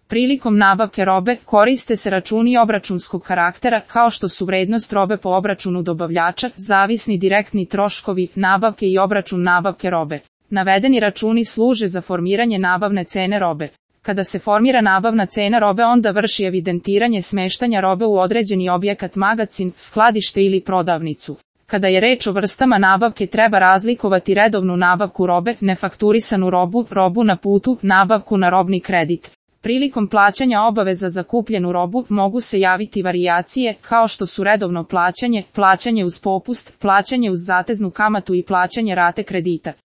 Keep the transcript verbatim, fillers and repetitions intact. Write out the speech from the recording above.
Prilikom nabavke robe koriste se računi obračunskog karaktera kao što su vrednost robe po obračunu dobavljača, zavisni direktni troškovi nabavke i obračun nabavke robe. Navedeni računi služe za formiranje nabavne cene robe. Kada se formira nabavna cena robe, onda vrši evidentiranje smeštanja robe u određeni objekat, magacin, skladište ili prodavnicu. Kada je reč o vrstama nabavke, treba razlikovati redovnu nabavku robe, nefakturisanu robu, robu na putu, nabavku na robni kredit. Prilikom plaćanja obaveza za kupljenu robu mogu se javiti varijacije kao što su redovno plaćanje, plaćanje uz popust, plaćanje uz zateznu kamatu i plaćanje rate kredita.